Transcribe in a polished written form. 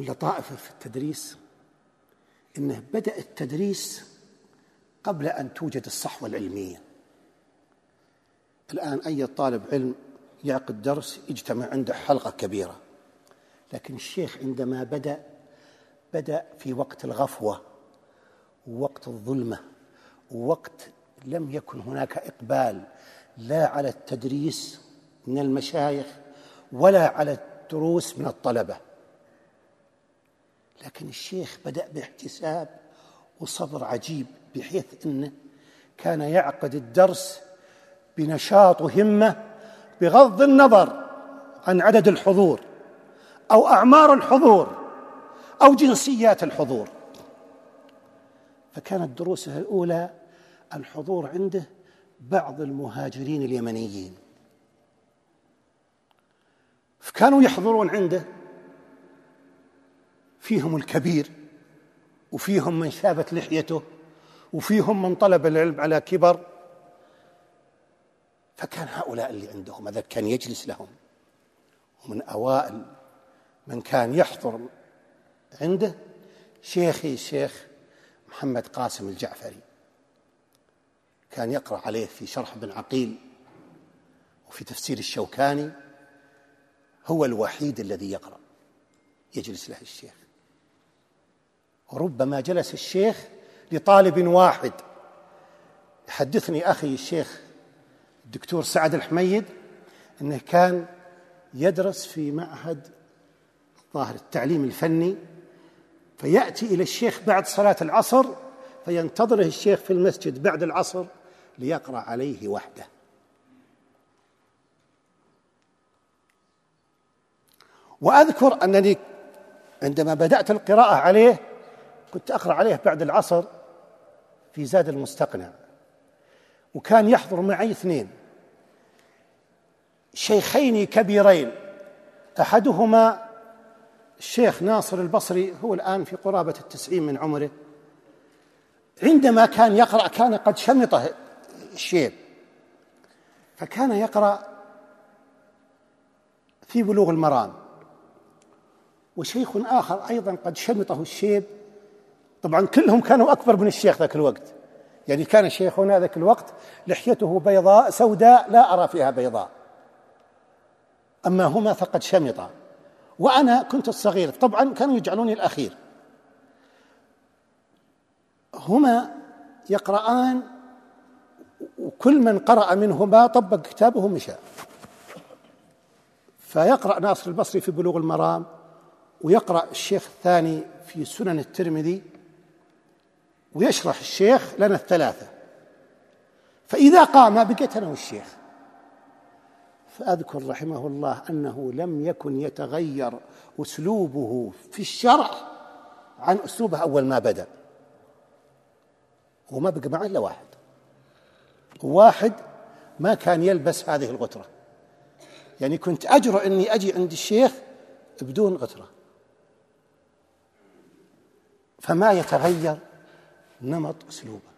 من لطائف في التدريس إنه بدأ التدريس قبل أن توجد الصحوة العلمية. الآن أي طالب علم يعقد درس يجتمع عنده حلقة كبيرة، لكن الشيخ عندما بدأ في وقت الغفوة ووقت الظلمة، ووقت لم يكن هناك إقبال لا على التدريس من المشايخ ولا على الدروس من الطلبة، لكن الشيخ بدأ باحتساب وصبر عجيب، بحيث أنه كان يعقد الدرس بنشاط وهمة بغض النظر عن عدد الحضور أو أعمار الحضور أو جنسيات الحضور. فكانت دروسه الأولى الحضور عنده بعض المهاجرين اليمنيين، فكانوا يحضرون عنده، فيهم الكبير وفيهم من شابت لحيته وفيهم من طلب العلم على كبر. فكان هؤلاء اللي عندهم هذا كان يجلس لهم. ومن أوائل من كان يحضر عنده شيخي الشيخ محمد قاسم الجعفري، كان يقرأ عليه في شرح ابن عقيل وفي تفسير الشوكاني، هو الوحيد الذي يقرأ يجلس له الشيخ. وربما جلس الشيخ لطالب واحد. يحدثني أخي الشيخ الدكتور سعد الحميد أنه كان يدرس في معهد ظاهر التعليم الفني، فيأتي إلى الشيخ بعد صلاة العصر فينتظره الشيخ في المسجد بعد العصر ليقرأ عليه وحده. وأذكر أنني عندما بدأت القراءة عليه كنت أقرأ عليه بعد العصر في زاد المستقنع، وكان يحضر معي اثنين شيخين كبيرين، أحدهما الشيخ ناصر البصري، هو الآن في قرابة 90 من عمره. عندما كان يقرأ كان قد شمطه الشيب، فكان يقرأ في بلوغ المرام. وشيخ آخر أيضا قد شمطه الشيب، طبعا كلهم كانوا أكبر من الشيخ ذاك الوقت، يعني كان شيخنا ذاك الوقت لحيته بيضاء سوداء لا أرى فيها بيضاء، أما هما فقد شمطا، وأنا كنت الصغير، طبعا كانوا يجعلوني الأخير. هما يقرآن، وكل من قرأ منهما طبق كتابه مشى. فيقرأ ناصر البصري في بلوغ المرام، ويقرأ الشيخ الثاني في سنن الترمذي، ويشرح الشيخ لنا الثلاثة. فإذا قام بقيت أنا والشيخ. فأذكر رحمه الله أنه لم يكن يتغير أسلوبه في الشرح عن أسلوبه أول ما بدأ، وما بقى معه إلا واحد ما كان يلبس هذه الغترة، يعني كنت أجرؤ أني أجي عند الشيخ بدون غترة. فما يتغير نمط أسلوبه.